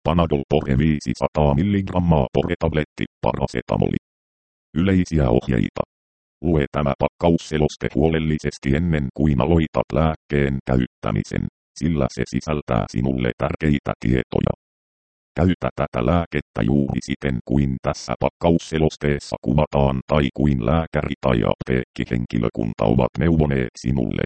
Panadol Pore 500 mg Pore-tabletti parasetamoli. Yleisiä ohjeita. Lue tämä pakkausseloste huolellisesti ennen kuin aloitat lääkkeen käyttämisen, sillä se sisältää sinulle tärkeitä tietoja. Käytä tätä lääkettä juuri siten kuin tässä pakkausselosteessa kuvataan tai kuin lääkäri tai apteekkihenkilökunta ovat neuvoneet sinulle.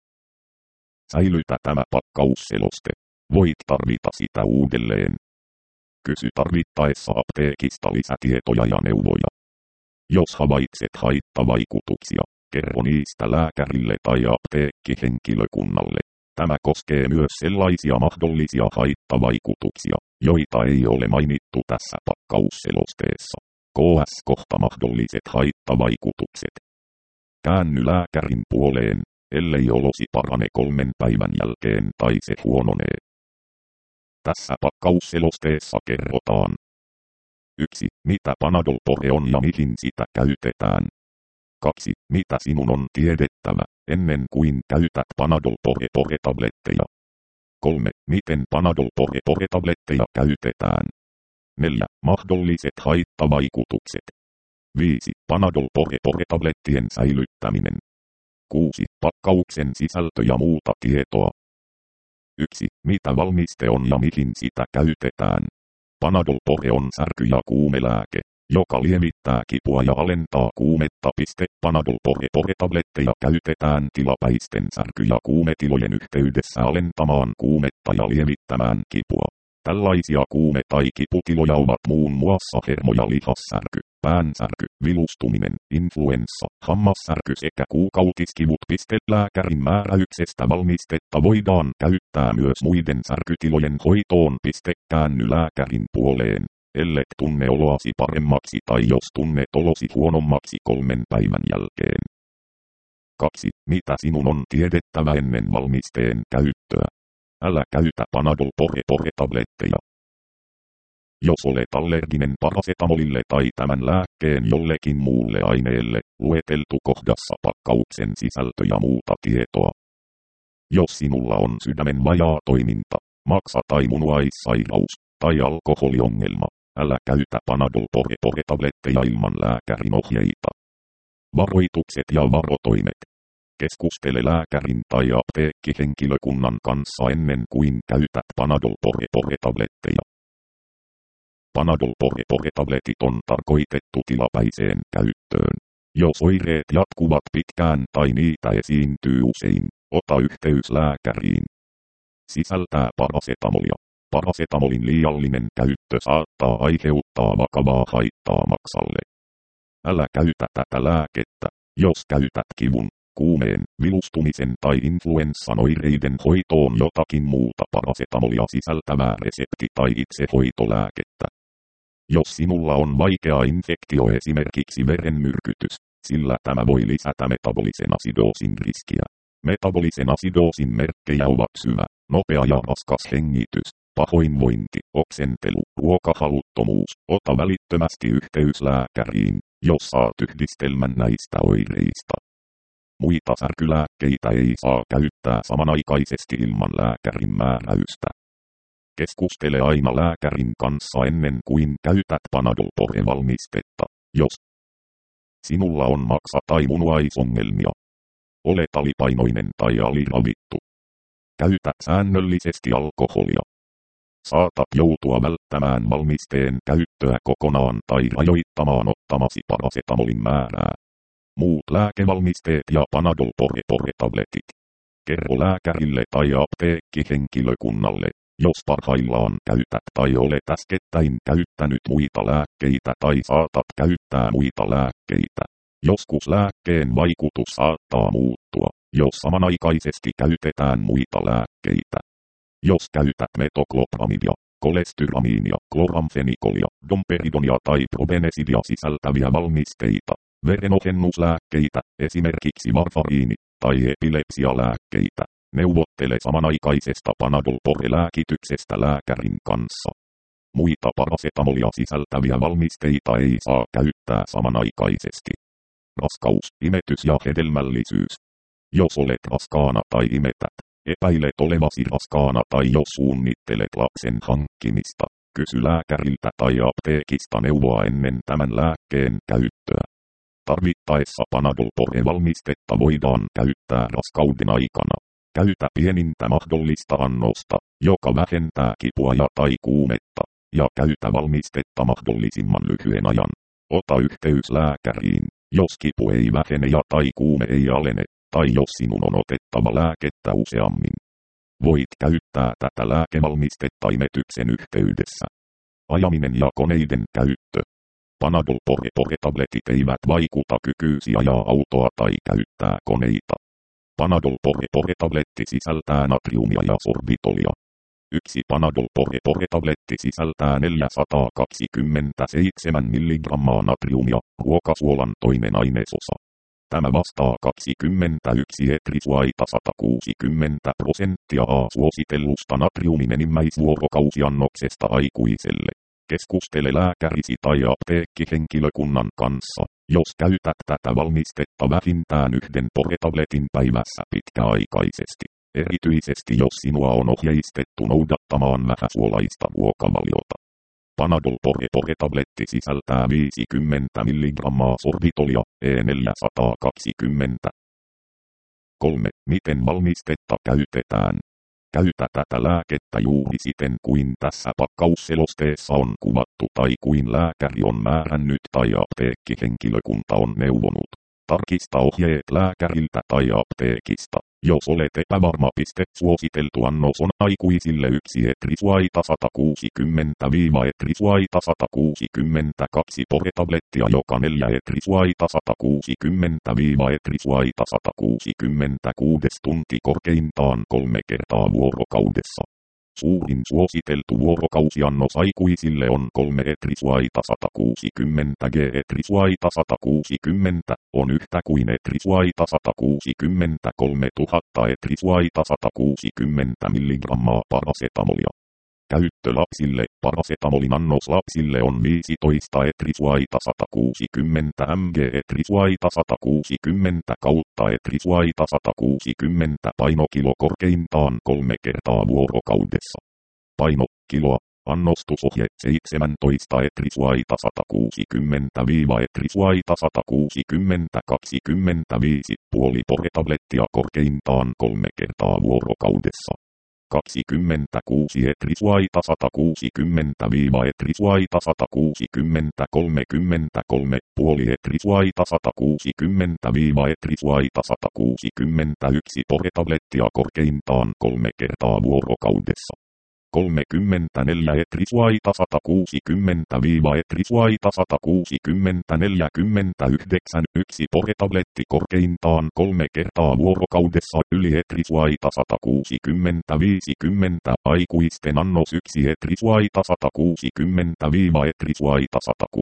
Säilytä tämä pakkausseloste. Voit tarvita sitä uudelleen. Kysy tarvittaessa apteekista lisätietoja ja neuvoja. Jos havaitset haittavaikutuksia, kerro niistä lääkärille tai apteekkihenkilökunnalle. Tämä koskee myös sellaisia mahdollisia haittavaikutuksia, joita ei ole mainittu tässä pakkausselosteessa. KS kohta mahdolliset haittavaikutukset. Käänny lääkärin puoleen, ellei olosi parane 3 päivän jälkeen tai se huononee. Tässä pakkausselosteessa kerrotaan. 1. Mitä Panadol Pore on ja mihin sitä käytetään. 2. Mitä sinun on tiedettävä, ennen kuin käytät Panadol Pore-tabletteja. 3. Miten Panadol Pore-tabletteja käytetään. 4. Mahdolliset haittavaikutukset. 5. Panadol Pore-tablettien säilyttäminen. 6. Pakkauksen sisältö ja muuta tietoa. 1. Mitä valmiste on ja mihin sitä käytetään. Panadol Pore on särky- ja kuumelääke, joka lievittää kipua ja alentaa kuumetta. Panadol Pore-tabletteja käytetään tilapäisten särky- ja kuumetilojen yhteydessä alentamaan kuumetta ja lievittämään kipua. Tällaisia kuume- tai kiputiloja ovat muun muassa hermo- ja lihassärky, päänsärky, vilustuminen, influenssa, hammassärky sekä kuukautiskivut. Lääkärin määräyksestä valmistetta voidaan käyttää myös muiden särkytilojen hoitoon. Käänny lääkärin puoleen, ellet tunne oloasi paremmaksi tai jos tunnet olosi huonommaksi 3 päivän jälkeen. 2. Mitä sinun on tiedettävä ennen valmisteen käyttöä. Älä käytä Panadol Pore-tabletteja. Jos olet allerginen parasetamolille tai tämän lääkkeen jollekin muulle aineelle, lueteltu kohdassa pakkauksen sisältö ja muuta tietoa. Jos sinulla on sydämen vajaatoiminta, maksa- tai munuaissairaus, tai alkoholiongelma, älä käytä Panadol Pore-tabletteja ilman lääkärin ohjeita. Varoitukset ja varotoimet. Keskustele lääkärin tai apteekkihenkilökunnan kanssa ennen kuin käytät Panadol Pore-tabletteja. Panadol Pore-tabletit on tarkoitettu tilapäiseen käyttöön. Jos oireet jatkuvat pitkään tai niitä esiintyy usein, ota yhteys lääkäriin. Sisältää parasetamolia. Parasetamolin liiallinen käyttö saattaa aiheuttaa vakavaa haittaa maksalle. Älä käytä tätä lääkettä, jos käytät kivun, kuumeen, vilustumisen tai influenssan oireiden hoitoon jotakin muuta parasetamolia sisältävää resepti- tai itsehoitolääkettä. Jos sinulla on vaikea infektio, esimerkiksi verenmyrkytys, sillä tämä voi lisätä metabolisen asidoosin riskiä. Metabolisen asidoosin merkkejä ovat syvä, nopea ja raskas hengitys, pahoinvointi, oksentelu, ruokahaluttomuus. Ota välittömästi yhteys lääkäriin, jos saat yhdistelmän näistä oireista. Muita särkylääkkeitä ei saa käyttää samanaikaisesti ilman lääkärin määräystä. Keskustele aina lääkärin kanssa ennen kuin käytät Panadol Pore-valmistetta, jos sinulla on maksa- tai munuaisongelmia. Olet alipainoinen tai aliravittu. Käytät säännöllisesti alkoholia. Saatat joutua välttämään valmisteen käyttöä kokonaan tai rajoittamaan ottamasi parasetamolin määrää. Muut lääkevalmisteet ja Panadol Pore-tabletit. Kerro lääkärille tai apteekkihenkilökunnalle, jos parhaillaan käytät tai olet äskettäin käyttänyt muita lääkkeitä tai saatat käyttää muita lääkkeitä. Joskus lääkkeen vaikutus saattaa muuttua, jos samanaikaisesti käytetään muita lääkkeitä. Jos käytät metoklopramivia, kolestyramiinia, kloramfenikolia, domperidonia tai probenesidia sisältäviä valmisteita, verenohennuslääkkeitä, esimerkiksi varfariini, tai epilepsialääkkeitä, neuvottele samanaikaisesta Panadol Pore-lääkityksestä lääkärin kanssa. Muita parasetamolia sisältäviä valmisteita ei saa käyttää samanaikaisesti. Raskaus, imetys ja hedelmällisyys. Jos olet raskaana tai imetät, epäilet olevasi raskaana tai jos suunnittelet lapsen hankkimista, Kysy lääkäriltä tai apteekista neuvoa ennen tämän lääkkeen käyttöä. Tarvittaessa Panadol-valmistetta voidaan käyttää raskauden aikana. Käytä pienintä mahdollista annosta, joka vähentää kipua tai kuumetta, ja käytä valmistetta mahdollisimman lyhyen ajan. Ota yhteys lääkäriin, jos kipu ei vähene tai kuume ei alene, tai jos sinun on otettava lääkettä useammin. Voit käyttää tätä lääkevalmistetta imetyksen yhteydessä. Ajaminen ja koneiden käyttö. Panadol-tabletit eivät vaikuta kykyysi ajaa autoa tai käyttää koneita. Panadol-tabletti sisältää natriumia ja sorbitolia. Yksi Panadol-tabletti sisältää 427 mg natriumia, ruokasuolan toinen ainesosa. Tämä vastaa 21 etrisuaita 160% suositellusta natriumin enimmäisvuorokausiannoksesta aikuiselle. Keskustele lääkärisi tai apteekkihenkilökunnan kanssa, jos käytät tätä valmistetta vähintään yhden tabletin päivässä pitkäaikaisesti. Erityisesti jos sinua on ohjeistettu noudattamaan vähäsuolaista ruokavaliota. Panadol-tabletti sisältää 50 mg sorbitolia, E420. 3. Miten valmistetta käytetään? Käytä tätä lääkettä juuri siten kuin tässä pakkausselosteessa on kuvattu tai kuin lääkäri on määrännyt tai apteekkihenkilökunta on neuvonut. Tarkista ohjeet lääkäriltä tai apteekista. Jos olet epävarma, suositeltu annos on aikuisille 1 etrisuaita 160-etrisuaita 162 tablettia joka 4 etrisuaita 160-etrisuaita 166 tunti korkeintaan 3 kertaa vuorokaudessa. Suurin suositeltu vuorokausiannos aikuisille on 3 etrisuaita 160 etrisuaita 160 on yhtä kuin etrisuaita 160 3000 etrisuaita 160 mg parasetamolia. Käyttö lapsille. Parasetamolin annos lapsille on 15 etrisuaita 160 mg etrisuaita 160 kautta etrisuaita 160 painokilo korkeintaan 3 kertaa vuorokaudessa. Paino kiloa. Annostusohje 17 etrisuaita 160-etrisuaita 160 25,5 tablettia korkeintaan 3 kertaa vuorokaudessa. 26 etrisuaita 160-etrisuaita 160 33,5 etrisuaita 160-etrisuaita 161 tablettia korkeintaan 3 kertaa vuorokaudessa. 34 etrisuaita 160-etrisuaita 160 49 1 tabletti korkeintaan 3 kertaa vuorokaudessa yli etrisuaita 160 50 aikuisten annos 1 etrisuaita 160-etrisuaita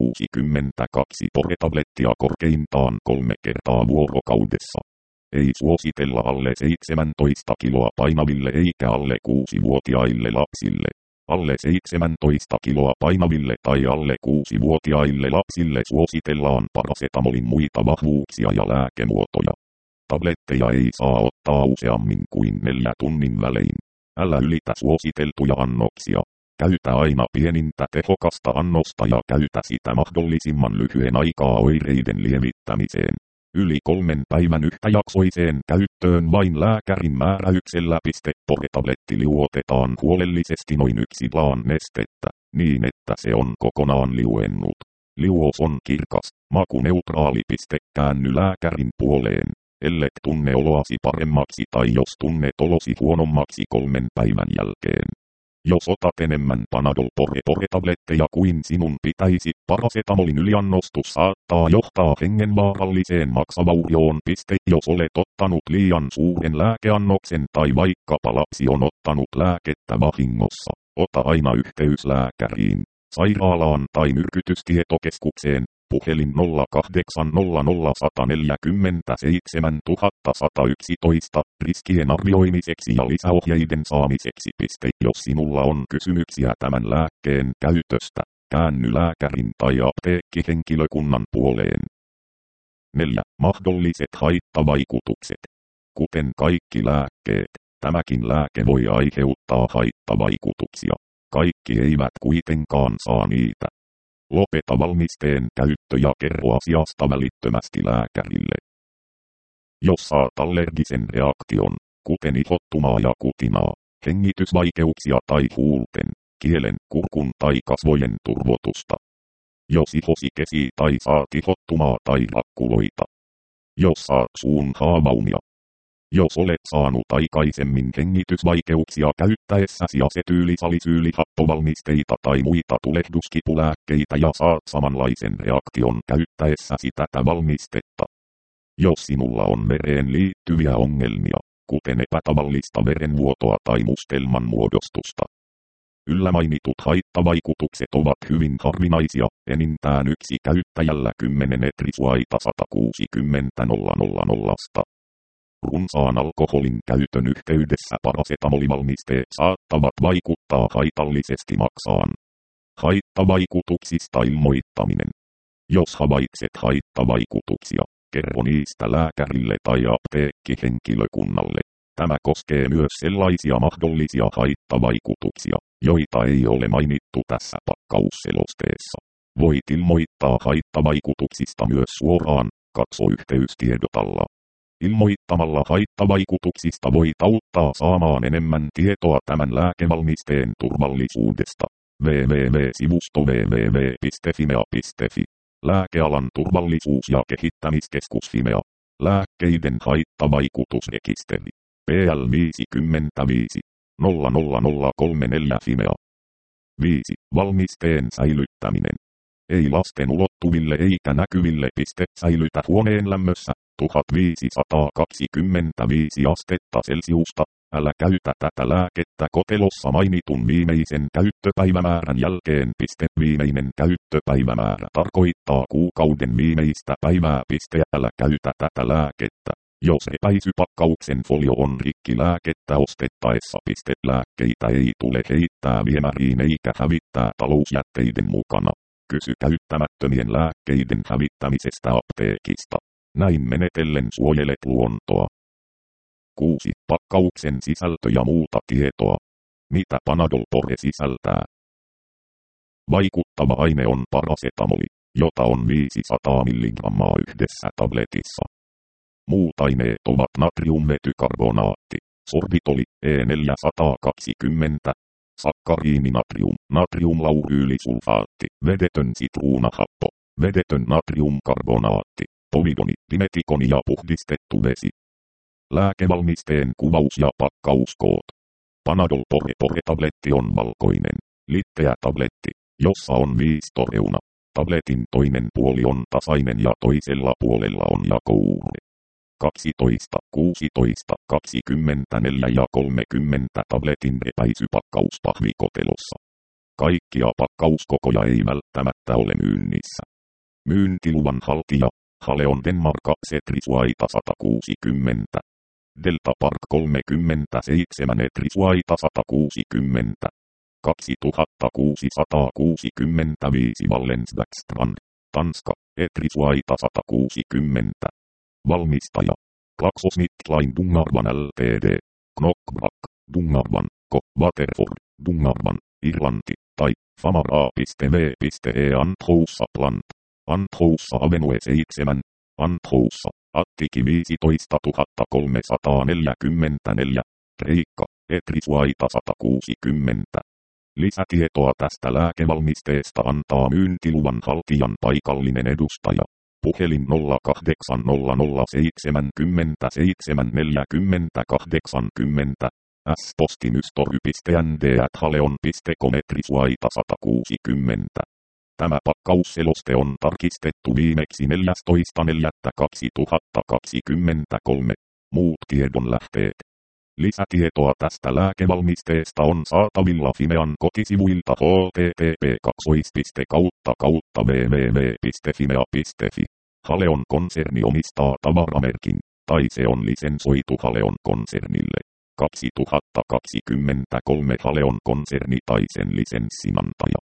162 tablettia korkeintaan 3 kertaa vuorokaudessa. Ei suositella alle 17 kiloa painaville eikä alle 6-vuotiaille lapsille. Alle 17 kiloa painaville tai alle 6-vuotiaille lapsille suositellaan parasetamolin muita vahvuuksia ja lääkemuotoja. Tabletteja ei saa ottaa useammin kuin 4 tunnin välein. Älä ylitä suositeltuja annoksia. Käytä aina pienintä tehokasta annosta ja käytä sitä mahdollisimman lyhyen aikaa oireiden lievittämiseen. Yli 3 päivän yhtäjaksoiseen käyttöön vain lääkärin määräyksellä. Tabletti liuotetaan huolellisesti noin 1 glaan nestettä, niin että se on kokonaan liuennut. Liuos on kirkas, makuneutraali. Käänny lääkärin puoleen, ellet tunne oloasi paremmaksi tai jos tunnet olosi huonommaksi 3 päivän jälkeen. Jos otat enemmän Panadol-tabletteja kuin sinun pitäisi, parasetamolin yliannostus saattaa johtaa hengenvaaralliseen maksavaurioon. Jos olet ottanut liian suuren lääkeannoksen tai vaikkapa lapsi on ottanut lääkettä vahingossa, ota aina yhteys lääkäriin, sairaalaan tai myrkytystietokeskukseen. Puhelin 0800 147 111 riskien arvioimiseksi ja lisäohjeiden saamiseksi. Jos sinulla on kysymyksiä tämän lääkkeen käytöstä, käänny lääkärin tai apteekkihenkilökunnan puoleen. 4. Mahdolliset haittavaikutukset. Kuten kaikki lääkkeet, tämäkin lääke voi aiheuttaa haittavaikutuksia. Kaikki eivät kuitenkaan saa niitä. Lopeta valmisteen käyttö ja kerro asiasta välittömästi lääkärille. Jos saat allergisen reaktion, kuten ihottumaa ja kutinaa, hengitysvaikeuksia tai huulten, kielen, kurkun tai kasvojen turvotusta. Jos ihosi kesii tai saat ihottumaa tai rakkuloita. Jos saat suun haavaumia. Jos olet saanut aikaisemmin hengitysvaikeuksia käyttäessäsi asetyylisalisyylihappovalmisteita tai muita tulehduskipulääkkeitä ja saat samanlaisen reaktion käyttäessäsi tätä valmistetta. Jos sinulla on vereen liittyviä ongelmia, kuten epätavallista verenvuotoa tai mustelman muodostusta. Yllä mainitut haittavaikutukset ovat hyvin harvinaisia, enintään yksi käyttäjällä 10 etrisuaita 160 000. Runsaan alkoholin käytön yhteydessä parasetamolivalmisteet saattavat vaikuttaa haitallisesti maksaan. Haittavaikutuksista ilmoittaminen. Jos havaitset haittavaikutuksia, kerro niistä lääkärille tai apteekkihenkilökunnalle. Tämä koskee myös sellaisia mahdollisia haittavaikutuksia, joita ei ole mainittu tässä pakkausselosteessa. Voit ilmoittaa haittavaikutuksista myös suoraan, katso yhteystiedot alla. Ilmoittamalla haittavaikutuksista voit auttaa saamaan enemmän tietoa tämän lääkevalmisteen turvallisuudesta. www.sivusto www.fimea.fi. Lääkealan turvallisuus- ja kehittämiskeskus Fimea. Lääkkeiden haittavaikutusrekisteri. PL 55 00034 Fimea. 5. Valmisteen säilyttäminen. Ei lasten ulottuville eikä näkyville. Säilytä huoneen lämmössä 1525 astetta Celsiusta. Älä käytä tätä lääkettä kotelossa mainitun viimeisen käyttöpäivämäärän jälkeen. Viimeinen käyttöpäivämäärä tarkoittaa kuukauden viimeistä päivää. Älä käytä tätä lääkettä. Jos epäisypakkauksen folio on rikki lääkettä ostettaessa. Lääkkeitä ei tule heittää viemäriin eikä hävittää talousjätteiden mukana. Kysy käyttämättömien lääkkeiden hävittämisestä apteekista. Näin menetellen suojelet luontoa. 6. Pakkauksen sisältö ja muuta tietoa. Mitä Panadol Pore sisältää? Vaikuttava aine on parasetamoli, jota on 500 mg yhdessä tabletissa. Muut aineet ovat natriumvetykarbonaatti, sorbitoli, E420, sakkariininatrium, natriumlauryylisulfaatti, vedetön sitruunahappo, vedetön natriumkarbonaatti, povidoni, dimetikoni ja puhdistettu vesi. Lääkevalmisteen kuvaus ja pakkauskoot. Panadol Pore-tabletti on valkoinen, litteä tabletti, jossa on 5 toreuna. Tabletin toinen puoli on tasainen ja toisella puolella on jakouure. 12, 16, 24 ja 30 tabletin epäisypakkaus pahvikotelossa. Kaikkia pakkauskokoja ei välttämättä ole myynnissä. Myyntiluvan haltija, Haleon Denmarka Etrisuaita 160. Delta Park 37 Etrisuaita 160. 2665 Wallensbäckstrand, Tanska, Etrisuaita 160. Valmistaja, GlaxoSmithKline Dungarvan Ltd, Knockbrack, Dungarvan, Co. Waterford, Dungarvan, Irlanti, tai famara.v.e Anthousa Plant, Anthousa Avenue 7, Anthousa, Attiki 15344, Kreikka, Etrisuaita 160. Lisätietoa tästä lääkevalmisteesta antaa myyntiluvan haltijan paikallinen edustaja. Puhelin 080070 s-postimystory.nd@haleon.com Etrisuaita 160. Tämä pakkausseloste on tarkistettu viimeksi 14.4.2023. Muut tiedonlähteet. Lisätietoa tästä lääkevalmisteesta on saatavilla Fimean kotisivuilta http://www.fimea.fi. Haleon konserni omistaa tavaramerkin, tai se on lisensoitu Haleon konsernille. 2023 Haleon konserni tai sen lisenssinantaja.